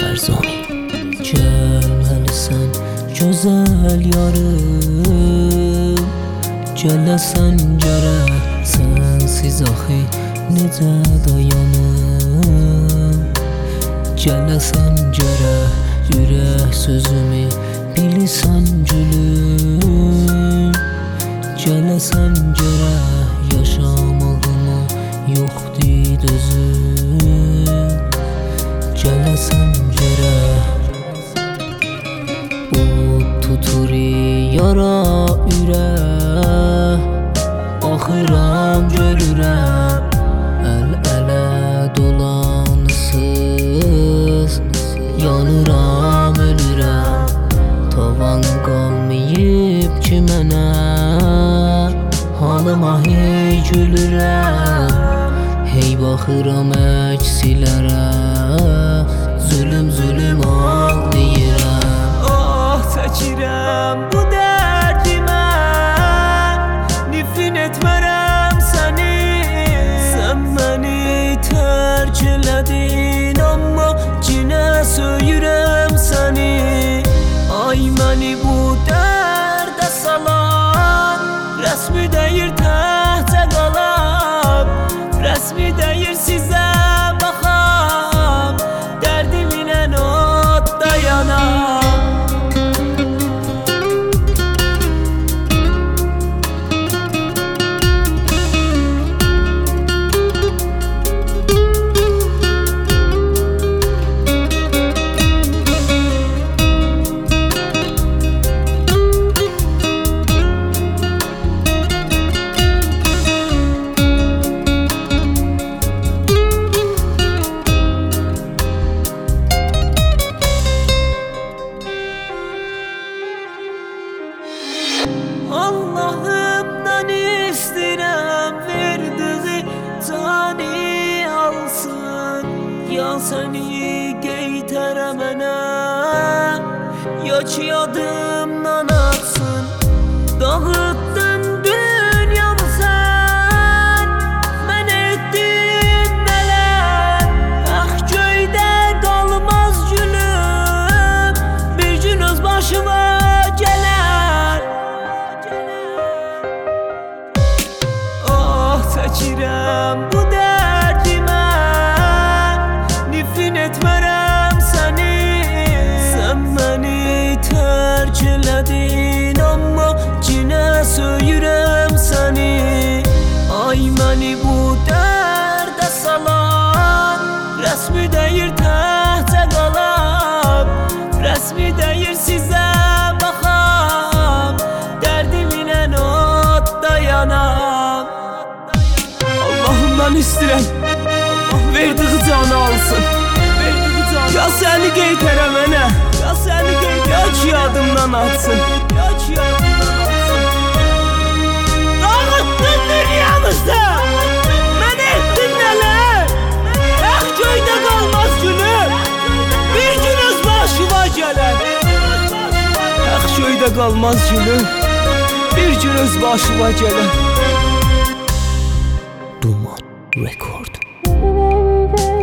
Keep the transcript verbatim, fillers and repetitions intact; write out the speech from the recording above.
Ferzoni. Gelmelisən gözəl yarım, gələsən görə sənsiz axı necə dayanım. Gələsən görə ürək sözümü bilirsən gülüm. Gələsən görə yaşamağıma yoxdur dözüm. Gələsən görə od tutur yara ürək, baxıram görürəm əl-ələ dolanısız. Yanıram ölürəm, tavan qalmayıb ki mənə, halıma hey gülürəm, hey baxıram əksilərə, zulüm zulüm ağlayıram. Ah çəkirəm bu dərdimə, nifrin etmərəm səni. Sən məni tərk elədin, amma cinə söyürəm səni. Ay məni bu dərdə salan, rəsmi deyir təhcə qalan, rəsmi deyir sizə baxam, dərdiminə not dayanam. Allah'ımdan istirəm verdiği cani alsın. Ya seni geytərə mənə, ya ki yadımdan atsın. Dağıttın dünyamı sen, mən etdin nələr. Ax göydə qalmaz gülüm, bir gün öz başıma gələr. Ah çəkirəm bu dərdimə, nifrin etmərəm səni. Sən məni tərk elədin, amma cinə söyürəm səni. Ay məni bu dərdə salan, rəsmi deyir təhcə qalan, rəsmi deyir sizə baxam, dərdiminə not dayanam. Allah'ımdan istirəm verdiği canı alsın. Ya səni qeytərə mənə, ya səni qeytərə, ya ki yadımdan atsın, ya ki yadımdan atsın. Dağıttın dünyamızda, mən etdin nələr. Ax göydə qalmaz gülüm, bir gün öz başıma gələr. Ax göydə qalmaz gülüm, bir gün öz başıma gələr. Duman Record.